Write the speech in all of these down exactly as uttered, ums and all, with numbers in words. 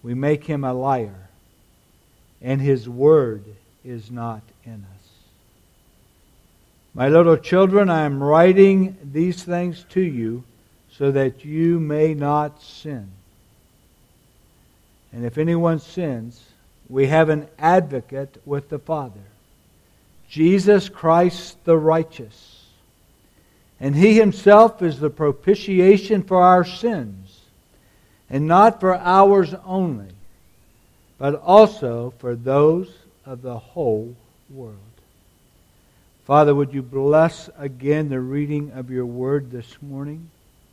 we make him a liar, and his word is not in us. My little children, I am writing these things to you so that you may not sin. And if anyone sins, we have an advocate with the Father, Jesus Christ the righteous. And He Himself is the propitiation for our sins, and not for ours only, but also for those of the whole world. Father, would you bless again the reading of your word this morning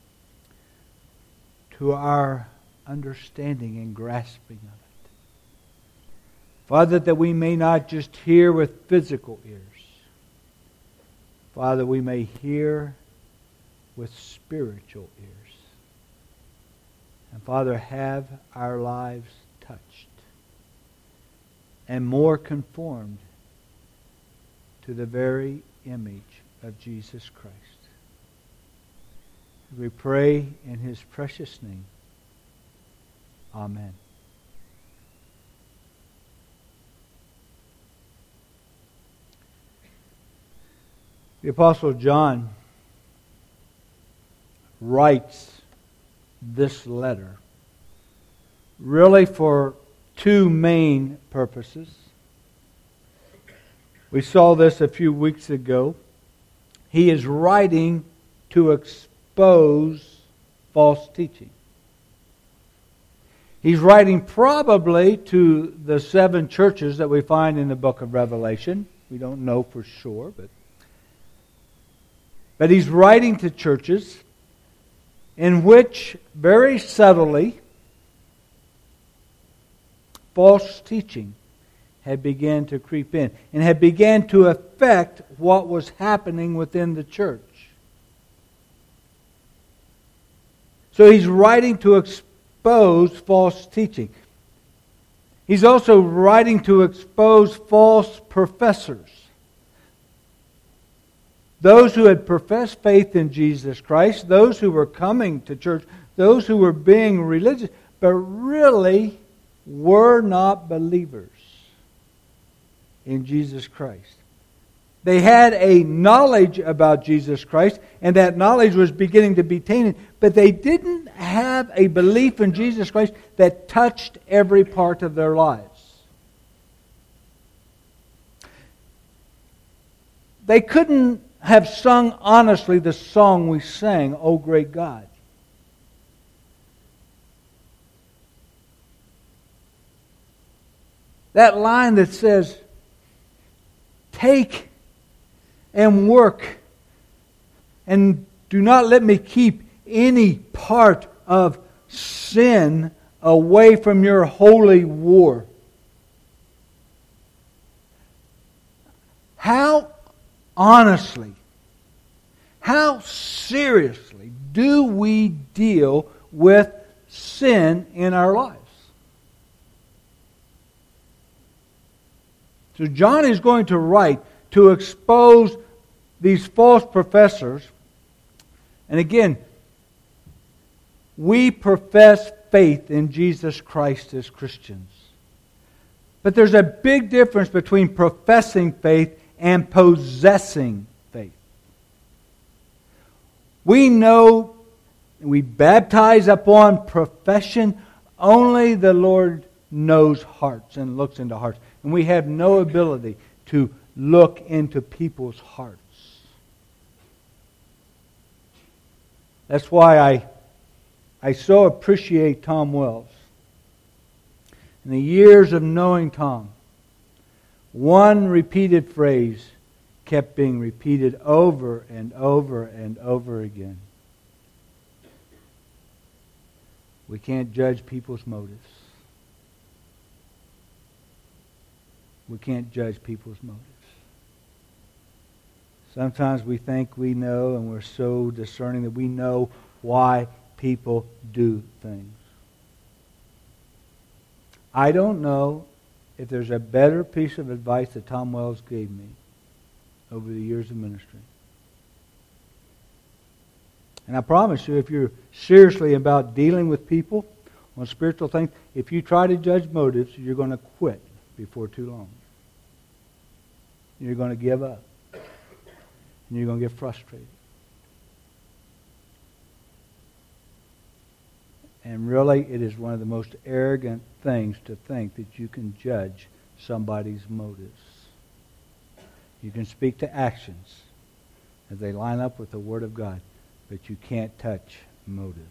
to our understanding and grasping of it. Father, that we may not just hear with physical ears. Father, we may hear with spiritual ears. And Father, have our lives touched and more conformed to the very image of Jesus Christ. We pray in His precious name. Amen. The Apostle John writes this letter really for two main purposes. We saw this a few weeks ago. He is writing to expose false teaching. He's writing probably to the seven churches that we find in the book of Revelation. We don't know for sure, but but he's writing to churches in which very subtly false teaching had begun to creep in and had begun to affect what was happening within the church. So he's writing to expose false teaching. He's also writing to expose false professors. Those who had professed faith in Jesus Christ, those who were coming to church, those who were being religious, but really were not believers in Jesus Christ. They had a knowledge about Jesus Christ, and that knowledge was beginning to be tainted, but they didn't have a belief in Jesus Christ that touched every part of their lives. They couldn't have sung honestly the song we sang, O Great God. That line that says, take and work, and do not let me keep any part of sin away from your holy war. How honestly, how seriously do we deal with sin in our lives? So John is going to write to expose these false professors. And again, we profess faith in Jesus Christ as Christians. But there's a big difference between professing faith and possessing faith. We know, we baptize upon profession. Only the Lord knows hearts and looks into hearts. And we have no ability to look into people's hearts. That's why I, I so appreciate Tom Wells. In the years of knowing Tom, one repeated phrase kept being repeated over and over and over again. We can't judge people's motives. We can't judge people's motives. Sometimes we think we know, and we're so discerning that we know why people do things. I don't know if there's a better piece of advice that Tom Wells gave me over the years of ministry. And I promise you, if you're seriously about dealing with people, on spiritual things, if you try to judge motives, you're going to quit before too long. You're going to give up. And you're going to get frustrated. And really, it is one of the most arrogant things to think that you can judge somebody's motives. You can speak to actions as they line up with the Word of God, but you can't touch motives.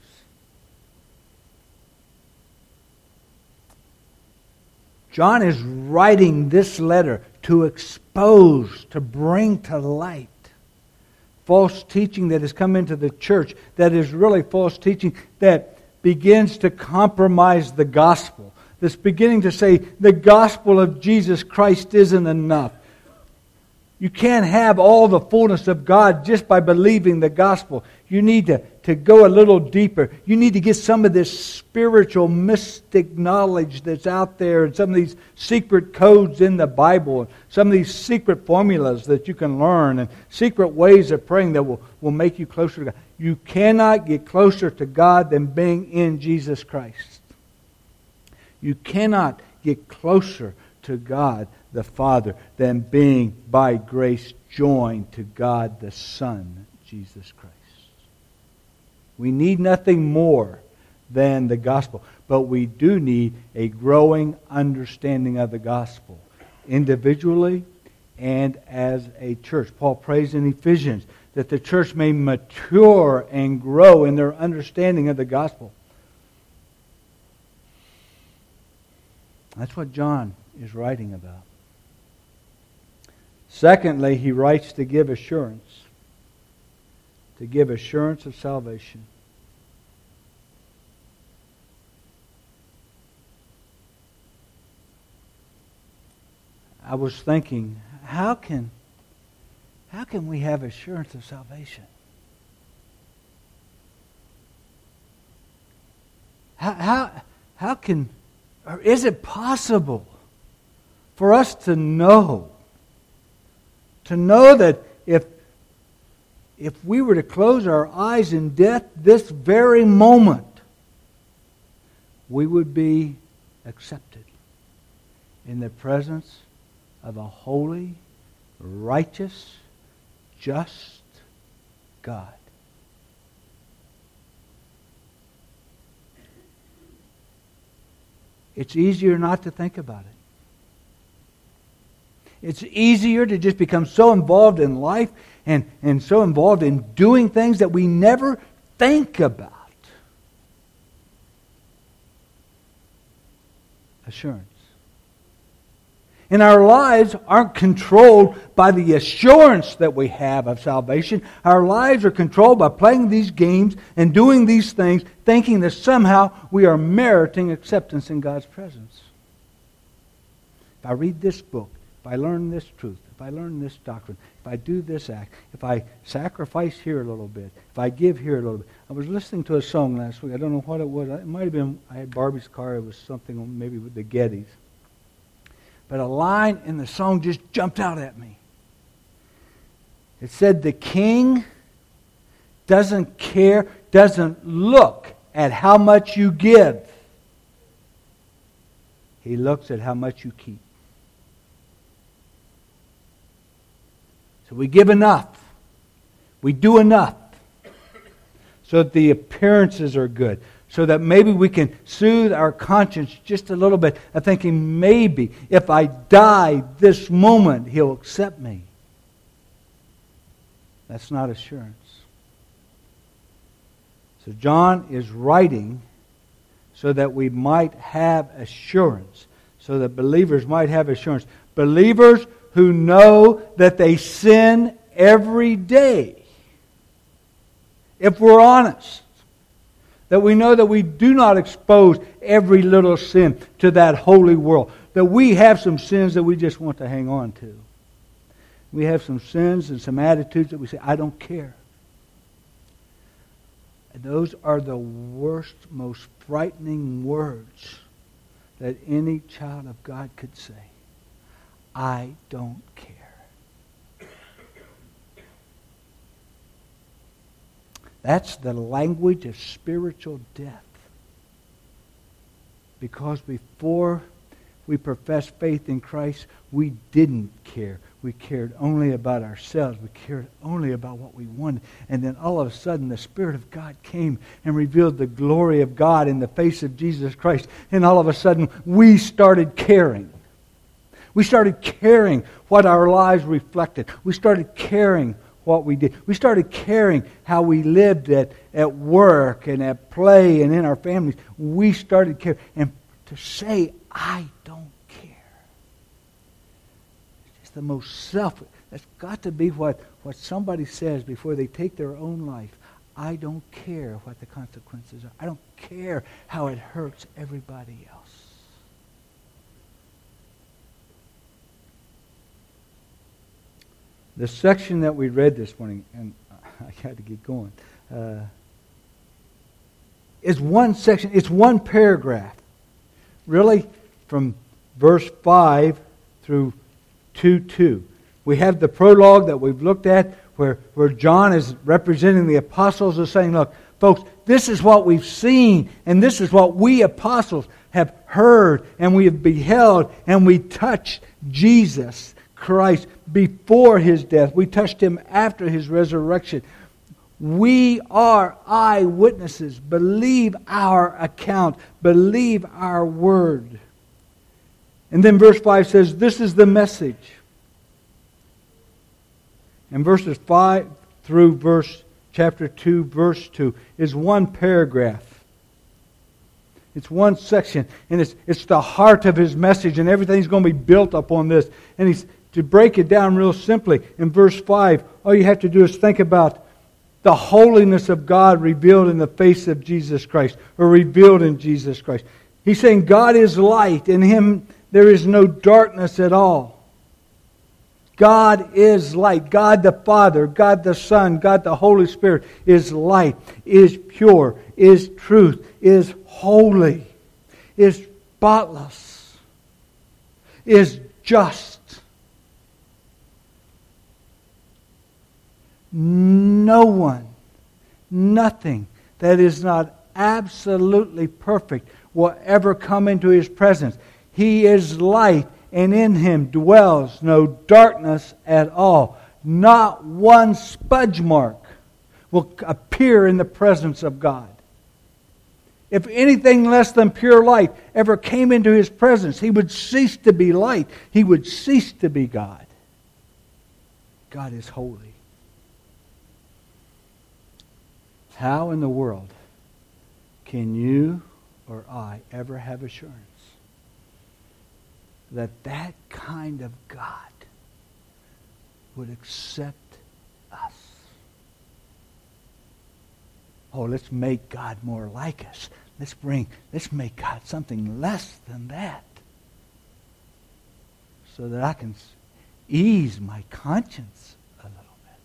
John is writing this letter to expose, to bring to light false teaching that has come into the church that is really false teaching that begins to compromise the gospel. That's beginning to say the gospel of Jesus Christ isn't enough. You can't have all the fullness of God just by believing the gospel. You need to, to go a little deeper. You need to get some of this spiritual, mystic knowledge that's out there and some of these secret codes in the Bible and some of these secret formulas that you can learn and secret ways of praying that will, will make you closer to God. You cannot get closer to God than being in Jesus Christ. You cannot get closer to God the Father than being by grace joined to God the Son, Jesus Christ. We need nothing more than the gospel, but we do need a growing understanding of the gospel, individually and as a church. Paul prays in Ephesians that the church may mature and grow in their understanding of the gospel. That's what John is writing about. Secondly, he writes to give assurance. To give assurance of salvation. I was thinking, how can, how can we have assurance of salvation? How, how, how can, or is it possible for us to know To know that if, if we were to close our eyes in death this very moment, we would be accepted in the presence of a holy, righteous, just God. It's easier not to think about it. It's easier to just become so involved in life and, and so involved in doing things that we never think about. Assurance. And our lives aren't controlled by the assurance that we have of salvation. Our lives are controlled by playing these games and doing these things, thinking that somehow we are meriting acceptance in God's presence. If I read this book, if I learn this truth, if I learn this doctrine, if I do this act, if I sacrifice here a little bit, if I give here a little bit. I was listening to a song last week. I don't know what it was. It might have been, I had Barbie's car. It was something maybe with the Gettys. But a line in the song just jumped out at me. It said, the king doesn't care, doesn't look at how much you give. He looks at how much you keep. So we give enough. We do enough. So that the appearances are good. So that maybe we can soothe our conscience just a little bit of thinking maybe if I die this moment, He'll accept me. That's not assurance. So John is writing so that we might have assurance. So that believers might have assurance. Believers who know that they sin every day. If we're honest. That we know that we do not expose every little sin to that holy world. That we have some sins that we just want to hang on to. We have some sins and some attitudes that we say, I don't care. And those are the worst, most frightening words that any child of God could say. I don't care. That's the language of spiritual death. Because before we professed faith in Christ, we didn't care. We cared only about ourselves. We cared only about what we wanted. And then all of a sudden, the Spirit of God came and revealed the glory of God in the face of Jesus Christ. And all of a sudden, we started caring. We started caring what our lives reflected. We started caring what we did. We started caring how we lived at, at work and at play and in our families. We started caring. And to say, I don't care. It's just the most selfish. That's got to be what, what somebody says before they take their own life. I don't care what the consequences are. I don't care how it hurts everybody else. The section that we read this morning, and I got to get going, uh, is one section, it's one paragraph. Really, from verse five through two two. We have the prologue that we've looked at where, where John is representing the apostles and saying, look, folks, this is what we've seen, and this is what we apostles have heard, and we have beheld, and we touched Jesus Christ before His death. We touched Him after His resurrection. We are eyewitnesses. Believe our account. Believe our word. And then verse five says, this is the message. And verses five through verse chapter two, verse two is one paragraph. It's one section. And it's, it's the heart of His message. And everything's going to be built upon this. And He's to break it down real simply, in verse five, all you have to do is think about the holiness of God revealed in the face of Jesus Christ, or revealed in Jesus Christ. He's saying God is light. In Him there is no darkness at all. God is light. God the Father, God the Son, God the Holy Spirit is light, is pure, is truth, is holy, is spotless, is just. No one, nothing that is not absolutely perfect will ever come into His presence. He is light, and in Him dwells no darkness at all. Not one smudge mark will appear in the presence of God. If anything less than pure light ever came into His presence, He would cease to be light. He would cease to be God. God is holy. How in the world can you or I ever have assurance that that kind of God would accept us? Oh, let's make God more like us. Let's bring, let's make God something less than that, so that I can ease my conscience a little bit.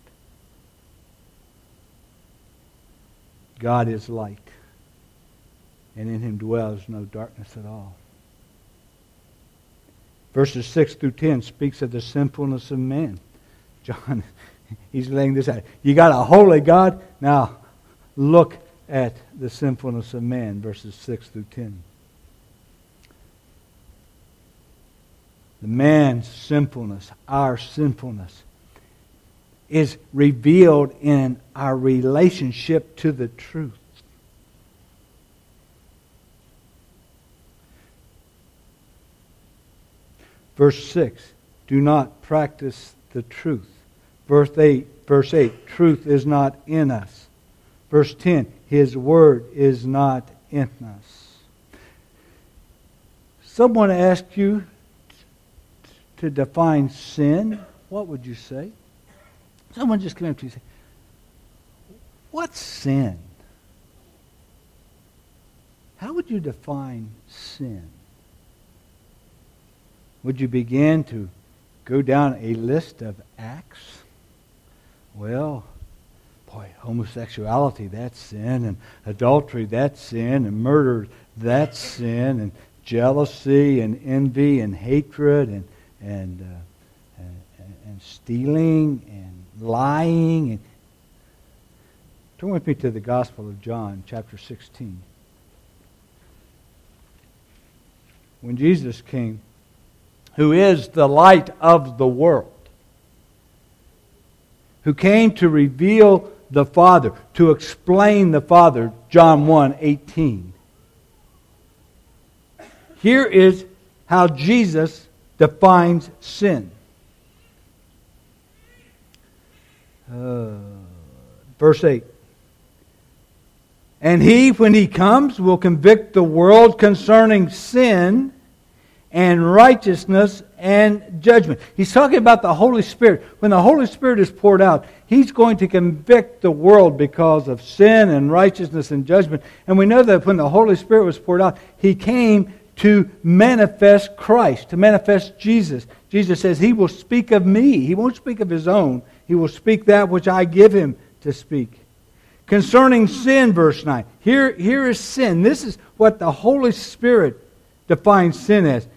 God is light, and in Him dwells no darkness at all. Verses six through ten speaks of the sinfulness of man. John, he's laying this out. You got a holy God? Now, look at the sinfulness of man, verses six through ten. The man's sinfulness, our sinfulness, is revealed in our relationship to the truth. Verse six, do not practice the truth. Verse eight, verse eight, truth is not in us. Verse ten, His word is not in us. Someone asked you to define sin, what would you say? Someone just came up to you and said, what's sin? How would you define sin? Would you begin to go down a list of acts? Well, boy, homosexuality, that's sin, and adultery, that's sin, and murder, that's sin, and jealousy, and envy, and hatred, and and uh, and, and stealing, and lying. And turn with me to the Gospel of John, chapter sixteen. when Jesus came, who is the light of the world, who came to reveal the Father, to explain the Father, John one eighteen. Here is how Jesus defines sin. Uh, verse eight. And He, when He comes, will convict the world concerning sin and righteousness and judgment. He's talking about the Holy Spirit. When the Holy Spirit is poured out, He's going to convict the world because of sin and righteousness and judgment. And we know that when the Holy Spirit was poured out, He came to manifest Christ, to manifest Jesus. Jesus says He will speak of me. He won't speak of His own. He will speak that which I give Him to speak. Concerning sin, verse nine. Here, here is sin. This is what the Holy Spirit defines sin as.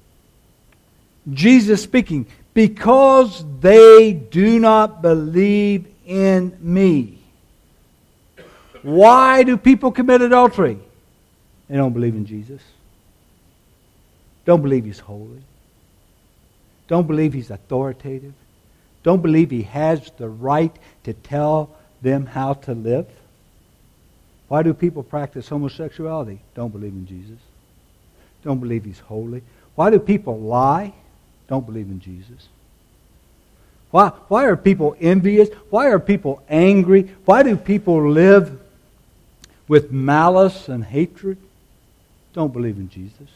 Jesus speaking, because they do not believe in me. Why do people commit adultery? They don't believe in Jesus. Don't believe He's holy. Don't believe He's authoritative. Don't believe He has the right to tell them how to live. Why do people practice homosexuality? Don't believe in Jesus. Don't believe He's holy. Why do people lie? Don't believe in Jesus. Why, why are people envious? Why are people angry? Why do people live with malice and hatred? Don't believe in Jesus.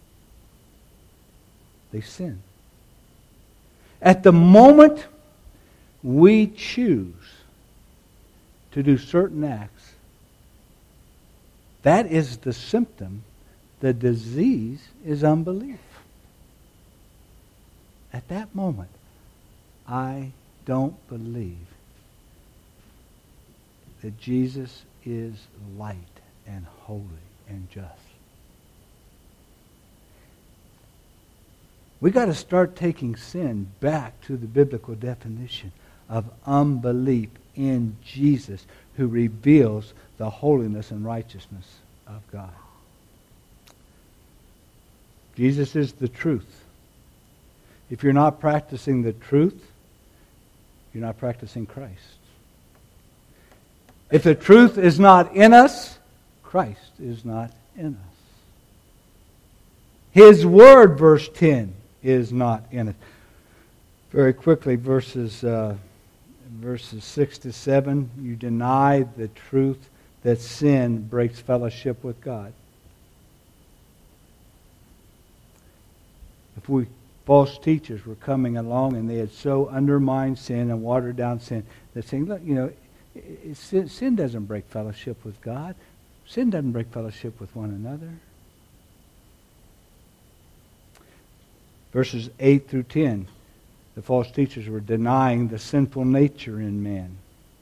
They sin. At the moment we choose to do certain acts, that is the symptom. The disease is unbelief. At that moment, I don't believe that Jesus is light and holy and just. We got to start taking sin back to the biblical definition of unbelief in Jesus, who reveals the holiness and righteousness of God. Jesus is the truth. If you're not practicing the truth, you're not practicing Christ. If the truth is not in us, Christ is not in us. His word, verse ten, is not in us. Very quickly, verses uh, verses six to seven, you deny the truth that sin breaks fellowship with God. If we false teachers were coming along and they had so undermined sin and watered down sin, they're saying, look, you know, it, it, sin, sin doesn't break fellowship with God. Sin doesn't break fellowship with one another. Verses eight through ten, the false teachers were denying the sinful nature in man.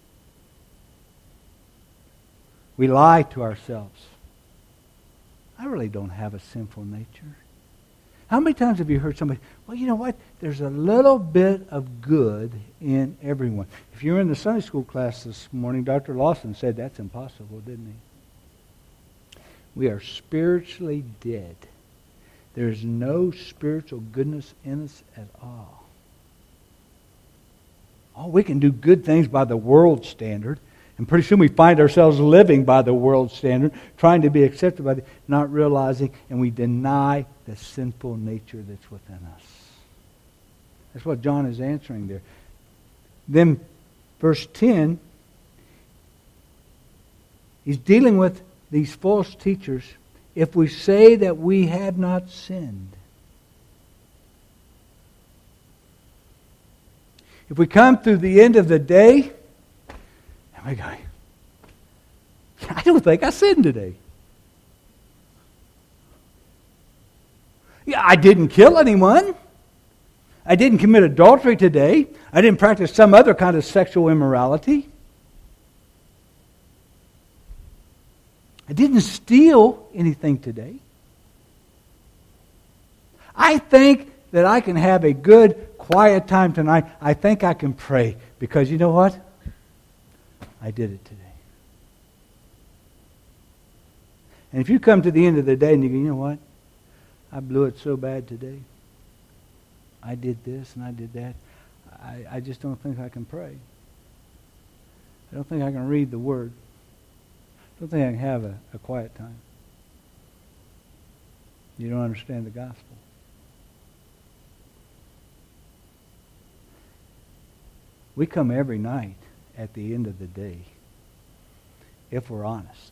We lie to ourselves. I really don't have a sinful nature. How many times have you heard somebody, well, you know what? There's a little bit of good in everyone. If you were in the Sunday school class this morning, Doctor Lawson said that's impossible, didn't he? We are spiritually dead. There's no spiritual goodness in us at all. Oh, we can do good things by the world standard. And pretty soon we find ourselves living by the world standard, trying to be accepted by the, not realizing, and we deny the sinful nature that's within us. That's what John is answering there. Then, verse ten, he's dealing with these false teachers. If we say that we have not sinned, if we come through the end of the day, and we go, I don't think I sinned today. Yeah, I didn't kill anyone. I didn't commit adultery today. I didn't practice some other kind of sexual immorality. I didn't steal anything today. I think that I can have a good, quiet time tonight. I think I can pray because you know what? I did it today. And if you come to the end of the day and you go, you know what? I blew it so bad today. I did this and I did that. I, I just don't think I can pray. I don't think I can read the Word. I don't think I can have a, a quiet time. You don't understand the gospel. We come every night at the end of the day, if we're honest,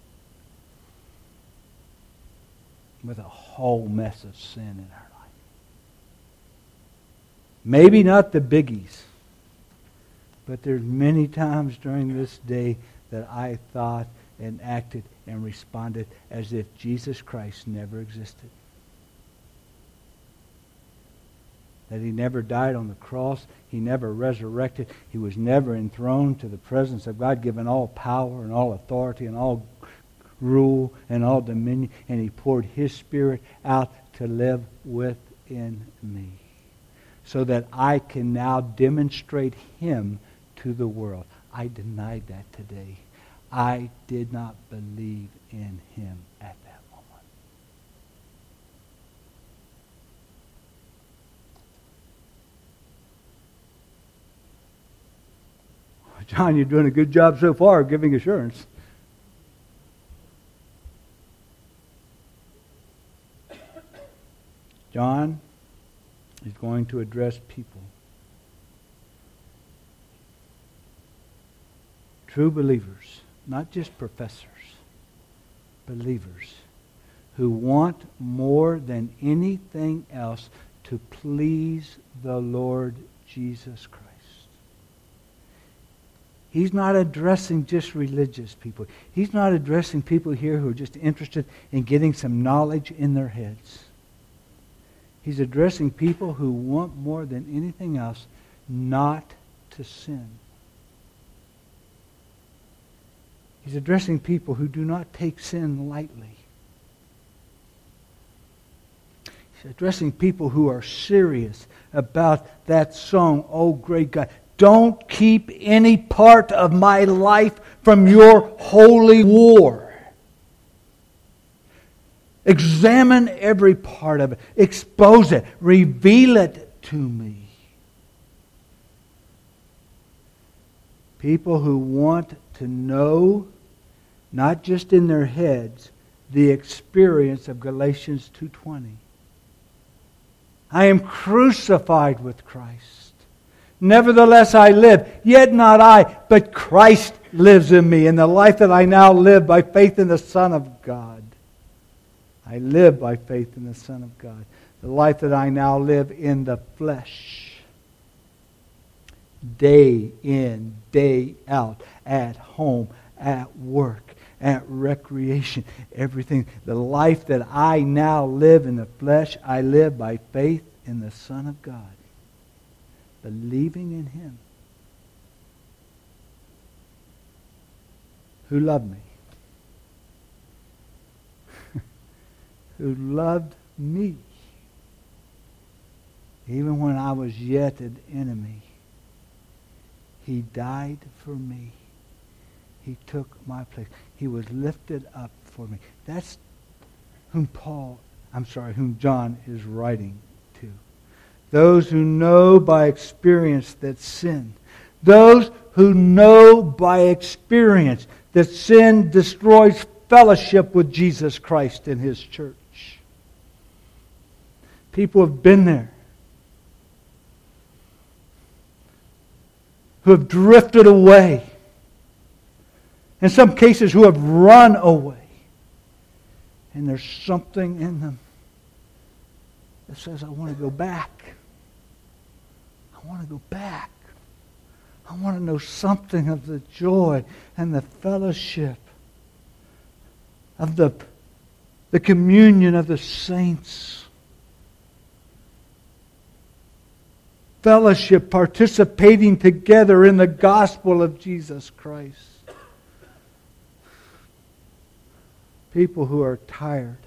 with a whole mess of sin in our life. Maybe not the biggies, but there's many times during this day that I thought and acted and responded as if Jesus Christ never existed. That He never died on the cross. He never resurrected. He was never enthroned to the presence of God, given all power and all authority and all rule and all dominion. And He poured His Spirit out to live within me, so that I can now demonstrate Him to the world. I denied that today. I did not believe in Him at that moment. John, you're doing a good job so far of giving assurance. John is going to address people. True believers, not just professors, believers who want more than anything else to please the Lord Jesus Christ. He's not addressing just religious people. He's not addressing people here who are just interested in getting some knowledge in their heads. He's addressing people who want more than anything else not to sin. He's addressing people who do not take sin lightly. He's addressing people who are serious about that song, "Oh Great God." Don't keep any part of my life from your holy war. Examine every part of it. Expose it. Reveal it to me. People who want to know, not just in their heads, the experience of Galatians two twenty. I am crucified with Christ. Nevertheless I live, yet not I, but Christ lives in me. And the life that I now live by faith in the Son of God. I live by faith in the Son of God. The life that I now live in the flesh. Day in, day out, at home, at work, at recreation, everything. The life that I now live in the flesh, I live by faith in the Son of God. Believing in Him, who loved me, who loved me, even when I was yet an enemy. He died for me. He took my place. He was lifted up for me. That's whom Paul, I'm sorry, whom John is writing to. Those who know by experience that sin. Those who know by experience that sin destroys fellowship with Jesus Christ and His church. People have been there. Who have drifted away. In some cases who have run away. And there's something in them that says, I want to go back. I want to go back. I want to know something of the joy and the fellowship of the, the communion of the saints. Fellowship, participating together in the gospel of Jesus Christ. People who are tired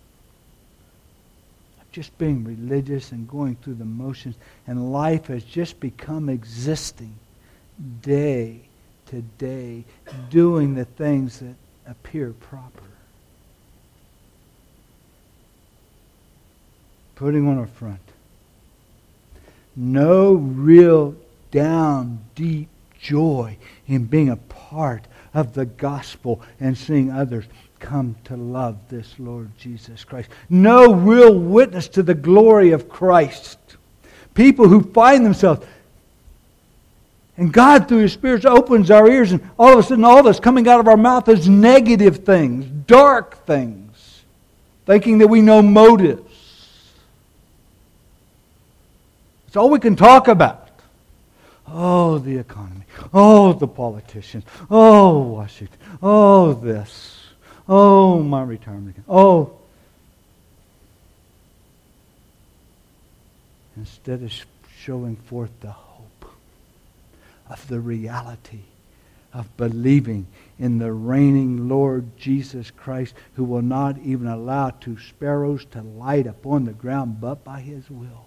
just being religious and going through the motions, and life has just become existing day to day, doing the things that appear proper. putting on a front. No real down, deep joy in being a part of the gospel and seeing others come to love this Lord Jesus Christ. No real witness to the glory of Christ. People who find themselves, and God through His Spirit opens our ears, and all of a sudden all that's coming out of our mouth is negative things, dark things, thinking that we know motives. It's all we can talk about. Oh, the economy. Oh, the politicians. Oh, Washington. Oh, this. Oh, my retirement. Oh. Instead of showing forth the hope of the reality of believing in the reigning Lord Jesus Christ, who will not even allow two sparrows to light upon the ground but by His will.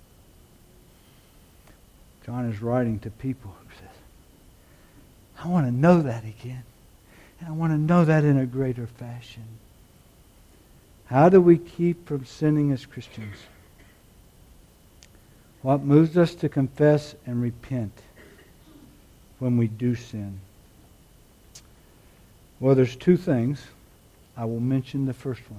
John is writing to people who says, I want to know that again. And I want to know that in a greater fashion. How do we keep from sinning as Christians? What moves us to confess and repent when we do sin? Well, there's two things. I will mention the first one.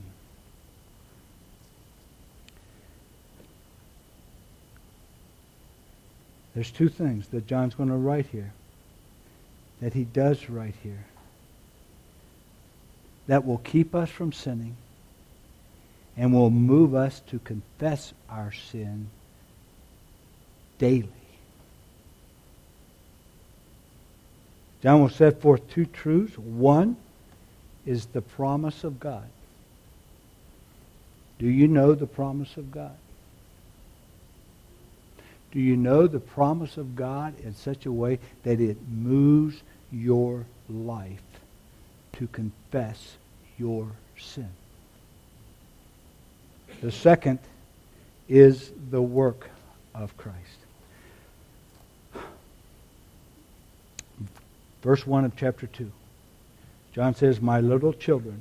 There's two things that John's going to write here, that he does write here, that will keep us from sinning and will move us to confess our sin daily. John will set forth two truths. One is the promise of God. Do you know the promise of God? Do you know the promise of God in such a way that it moves your life to confess your sin? The second is the work of Christ. Verse one of chapter two. John says, my little children.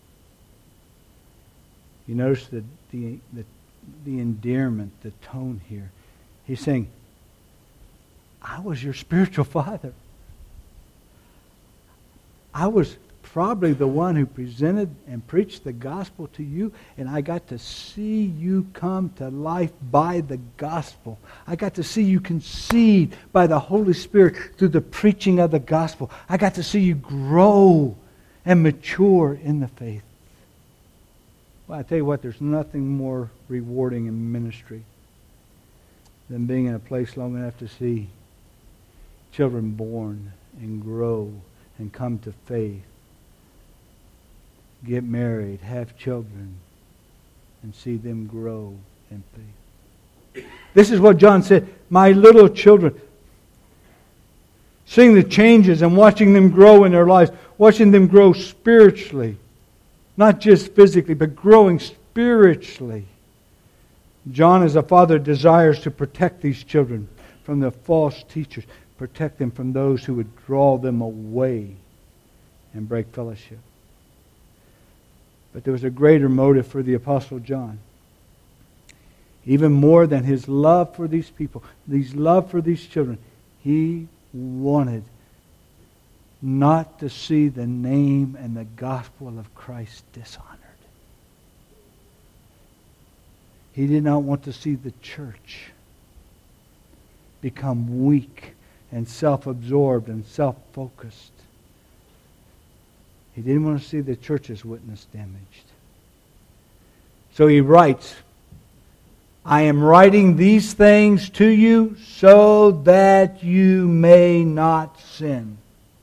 You notice the, the, the, the endearment, the tone here. He's saying, I was your spiritual father. I was probably the one who presented and preached the gospel to you, and I got to see you come to life by the gospel. I got to see you conceived by the Holy Spirit through the preaching of the gospel. I got to see you grow and mature in the faith. Well, I tell you what, there's nothing more rewarding in ministry than being in a place long enough to see children born and grow and come to faith, get married, have children, and see them grow in faith. This is what John said, my little children. Seeing the changes and watching them grow in their lives, watching them grow spiritually, not just physically, but growing spiritually. John, as a father, desires to protect these children from the false teachers, protect them from those who would draw them away and break fellowship. But there was a greater motive for the Apostle John. Even more than his love for these people, his love for these children, he wanted not to see the name and the gospel of Christ dishonored. He did not want to see the church become weak and self-absorbed and self-focused. He didn't want to see the church's witness damaged. So he writes, I am writing these things to you so that you may not sin.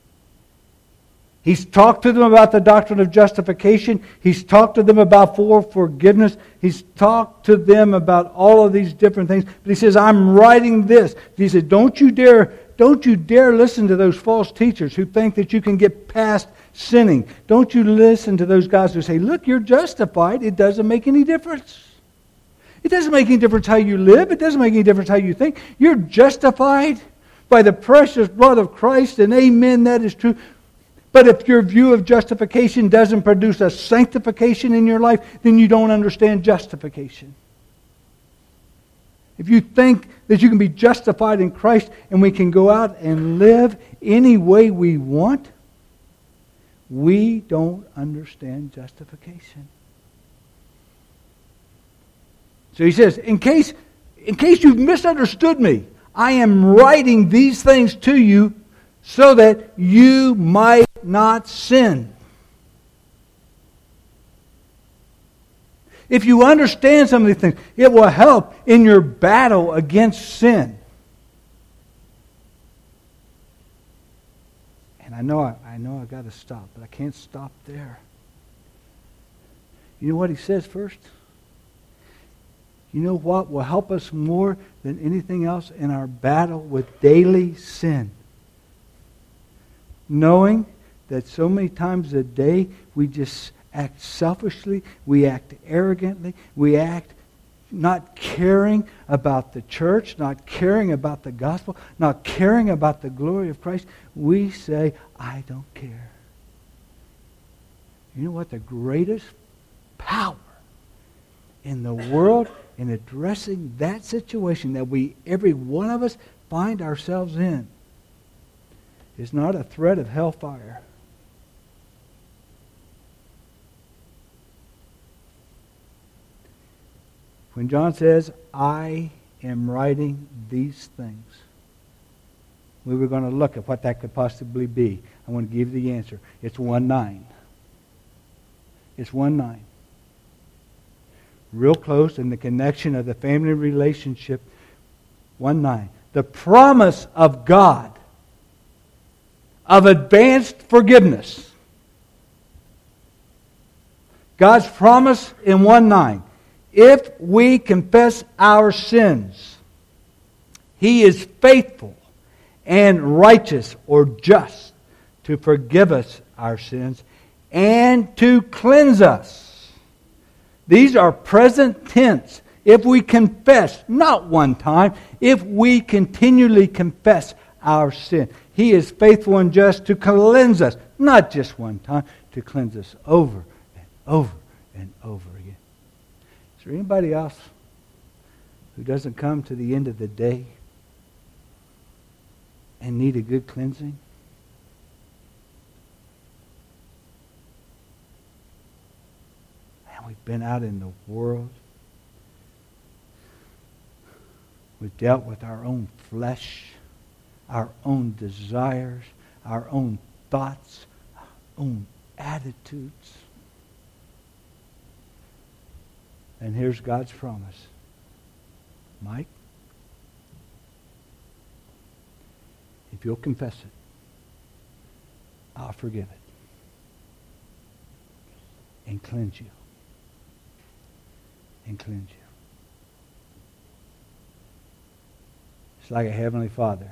He's talked to them about the doctrine of justification. He's talked to them about for forgiveness. He's talked to them about all of these different things. But he says, I'm writing this. He said, don't you dare, don't you dare listen to those false teachers who think that you can get past sinning. Don't you listen to those guys who say, look, you're justified. It doesn't make any difference. It doesn't make any difference how you live. It doesn't make any difference how you think. You're justified by the precious blood of Christ, and amen, that is true. But if your view of justification doesn't produce a sanctification in your life, then you don't understand justification. if you think that you can be justified in Christ and we can go out and live any way we want, we don't understand justification. So he says, in case, in case you've misunderstood me, I am writing these things to you so that you might not sin. If you understand some of these things, it will help in your battle against sin. And I know I, I know I got to stop, but I can't stop there. You know what he says first? You know what will help us more than anything else in our battle with daily sin? Knowing that so many times a day we just act selfishly, we act arrogantly, we act not caring about the church, not caring about the gospel, not caring about the glory of Christ. We say, I don't care. You know what the greatest power in the world in addressing that situation that we, every one of us, find ourselves in is not a threat of hellfire. When John says, I am writing these things, we were going to look at what that could possibly be. I want to give you the answer. It's one nine. It's one nine. Real close in the connection of the family relationship. one nine. The promise of God of advanced forgiveness. God's promise in one nine. If we confess our sins, He is faithful and righteous or just to forgive us our sins and to cleanse us. These are present tense. If we confess, not one time, if we continually confess our sin, He is faithful and just to cleanse us, not just one time, to cleanse us over and over and over again. Is there anybody else who doesn't come to the end of the day and need a good cleansing? Man, we've been out in the world. We've dealt with our own flesh, our own desires, our own thoughts, our own attitudes. And here's God's promise. Mike, if you'll confess it, I'll forgive it and cleanse you. And cleanse you. It's like a Heavenly Father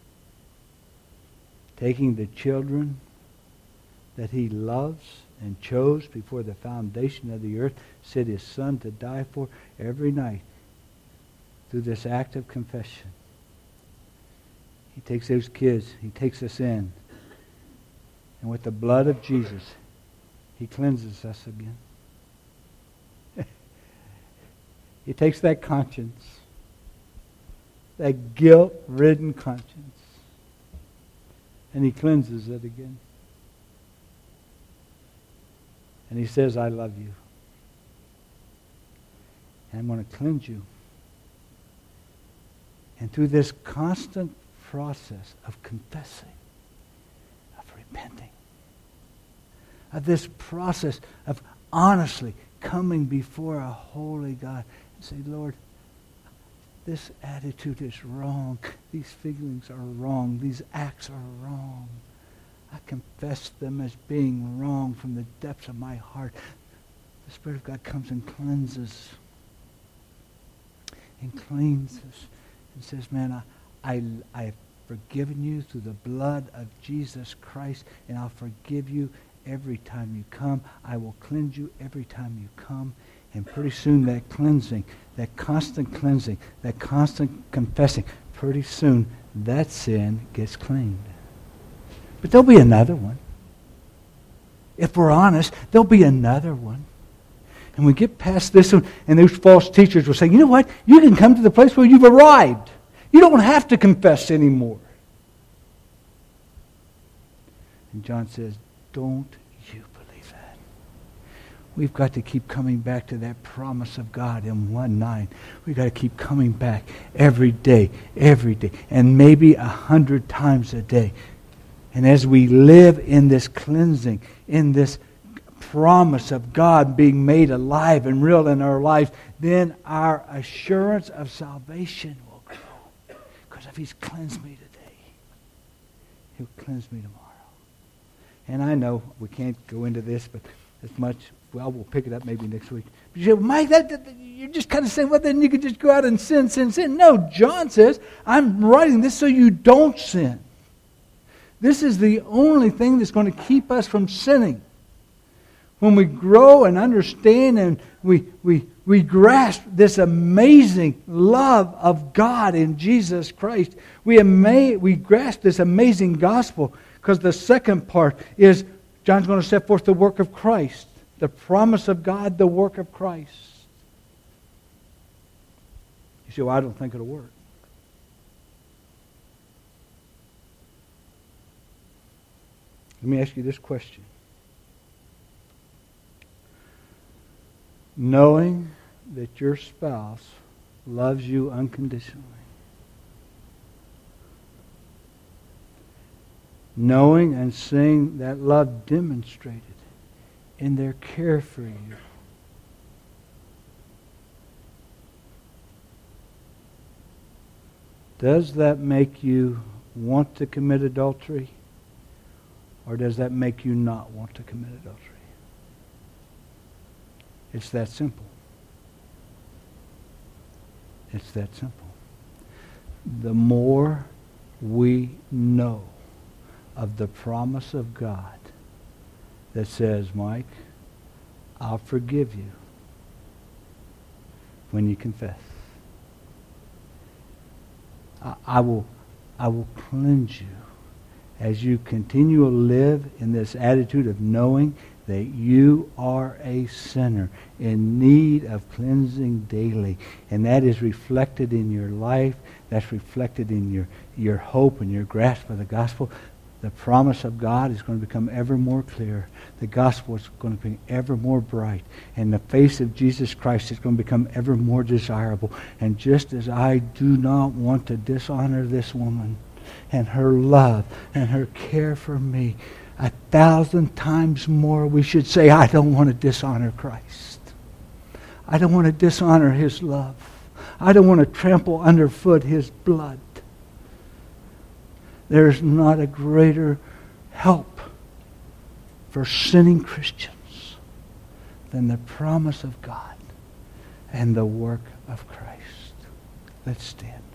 taking the children that He loves and chose before the foundation of the earth, sent His Son to die for every night through this act of confession. He takes those kids, He takes us in, and with the blood of Jesus, He cleanses us again. He takes that conscience, that guilt-ridden conscience, and He cleanses it again. And He says, I love you. And I'm going to cleanse you. And through this constant process of confessing, of repenting, of this process of honestly coming before a holy God and say, Lord, this attitude is wrong. These feelings are wrong. These acts are wrong. I confess them as being wrong from the depths of my heart. The Spirit of God comes and cleanses and cleans us and says, man, I, I, I have forgiven you through the blood of Jesus Christ, and I'll forgive you every time you come. I will cleanse you every time you come. And pretty soon that cleansing, that constant cleansing, that constant confessing, pretty soon that sin gets cleaned. But there'll be another one. If we're honest, there'll be another one. And we get past this one, and those false teachers will say, you know what? You can come to the place where you've arrived. You don't have to confess anymore. And John says, don't you believe that. We've got to keep coming back to that promise of God in one nine. We've got to keep coming back every day, every day, and maybe a hundred times a day. And as we live in this cleansing, in this promise of God being made alive and real in our lives, then our assurance of salvation will grow. Because if He's cleansed me today, He'll cleanse me tomorrow. And I know we can't go into this, but as much, well, we'll pick it up maybe next week. But you say, well, Mike, that, that, you're just kind of saying, well, then you could just go out and sin, sin, sin. No, John says, I'm writing this so you don't sin. This is the only thing that's going to keep us from sinning. When we grow and understand and we, we, we grasp this amazing love of God in Jesus Christ, we, ama- we grasp this amazing gospel, because the second part is John's going to set forth the work of Christ. The promise of God, the work of Christ. You say, well, I don't think it'll work. Let me ask you this question. Knowing that your spouse loves you unconditionally, knowing and seeing that love demonstrated in their care for you, does that make you want to commit adultery? Or does that make you not want to commit adultery? It's that simple. It's that simple. The more we know of the promise of God that says, Mike, I'll forgive you when you confess. I, I will, I will cleanse you as you continue to live in this attitude of knowing that you are a sinner in need of cleansing daily. And that is reflected in your life. That's reflected in your, your hope and your grasp of the gospel. The promise of God is going to become ever more clear. The gospel is going to be ever more bright. And the face of Jesus Christ is going to become ever more desirable. And just as I do not want to dishonor this woman and her love and her care for me, a thousand times more we should say, I don't want to dishonor Christ. I don't want to dishonor His love. I don't want to trample underfoot His blood. There's not a greater help for sinning Christians than the promise of God and the work of Christ. Let's stand.